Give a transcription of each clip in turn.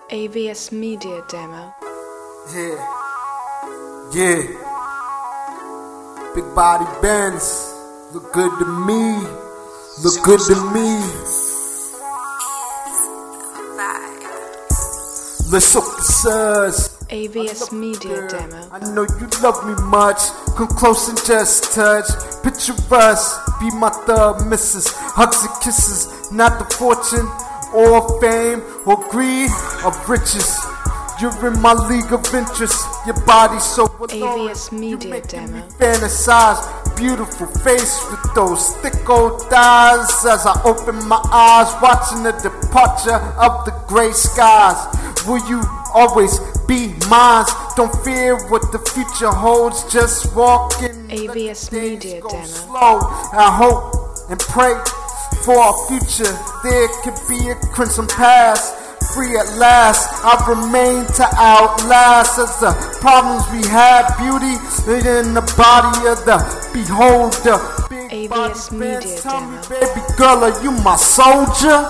AVS Media Demo. Yeah. Big body Benz, look good to me. Look good to me. Let's up the sirs. AVS Media Demo. I know you love me much. Come close and just touch. Picture us, be my thug missus. Hugs and kisses, not the fortune or fame or greed of riches. You're in my league of interest. Your body's so AVS Media Demo. Fantasize, beautiful face with those thick old thighs. As I open my eyes, watching the departure of the gray skies. Will you always be mine? Don't fear what the future holds. Just walk in. AVS Media Demo. Slow. I hope and pray for our future. There could be a crimson past. Free at last, I remain to outlast as the problems we have, beauty in the body of the beholder. Big AVS Media Benz, tell me, Demo. baby girl, are you my soldier?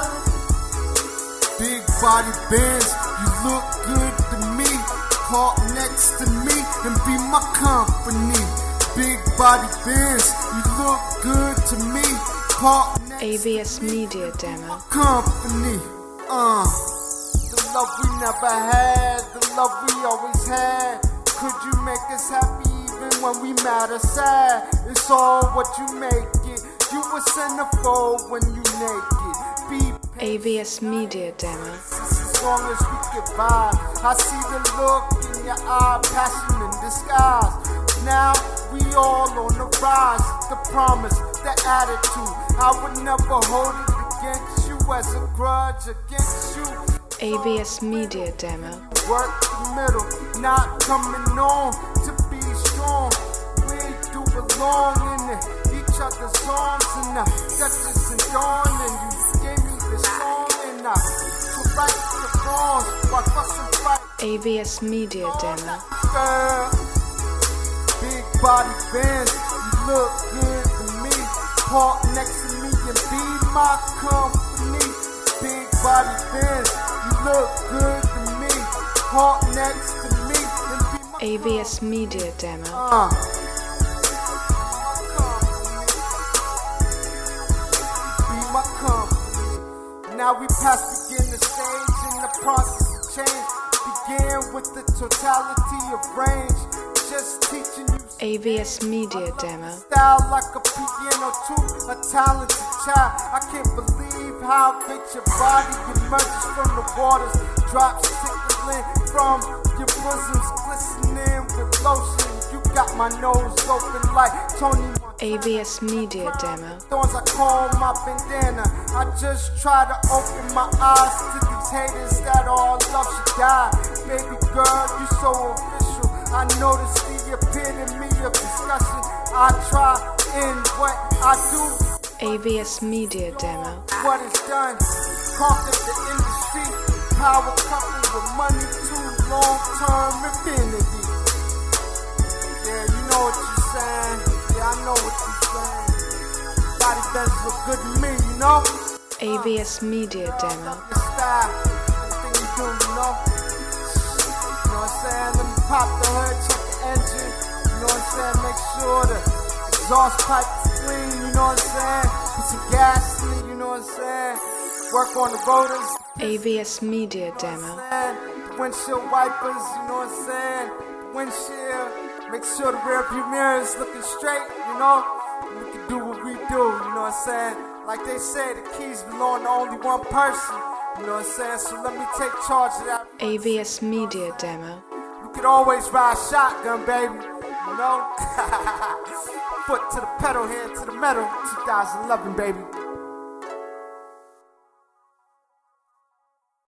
Big body Benz, you look good to me. Park next to me and be my company. Big body Benz, you look good to me. Park next AVS to me Media and be Demo. my company. The love we never had, the love we always had. Could you make us happy even when we mad or sad? It's all what you make it. You a centerfold when you naked. Be AVS Media Demo. as long as we can vibe. I see the look in your eye, passion in disguise. Now we all on the rise. The promise, the attitude. I would never hold it against you as a grudge against you. AVS Media Demo. Work the middle, not coming on to be strong. We do belong in it, each other's arms, and Duchess and Dawn, and you gave me the song, and to right the wrongs while fussing fight. AVS Media Demo. Girl, big body Benz, you look good to me. Park next to me and be my company. Big body Benz, you look good to me. Park next to me and be my AVS Media Demo. Be my company. Now we pass begin the stage in the process of change. Begin with the totality of range. Just teaching you AVS Media Demo. style like a piano to a talented child. I can't believe how big your body emerges from the waters. Drops tickling from your bosoms, glistening with lotion. You got my nose open like Tony Montana. AVS Media Demo. Thorns I call my bandana. I just try to open my eyes to these haters that all love should die. Baby girl, you so official. I notice the epitome of discussion. I try in what I do. AVS Media Demo. What is done, conquered the industry. Power coupled with money to long-term infinity. Yeah, you know what you're saying. Yeah, I know what you're saying. Body Benz look good to me, you know? AVS Media Demo. Your style, everything you do, you know? You know what I'm saying? Let me pop the hood, check the engine. You know what I'm saying? Make sure the exhaust pipe is clean, you know what I'm saying? Put some gas in it, you know what I'm saying? Work on the rotors. AVS Media Demo. The windshield wipers, you know what I'm saying? The windshield, make sure the rear view mirror is looking straight, you know? We can do what we do, you know what I'm saying? Like they say, the keys belong to only one person, you know what I'm saying? So let me take charge of that. AVS Media Demo. You can always ride shotgun, baby, you know? Foot to the pedal, hand to the metal, 2011, baby.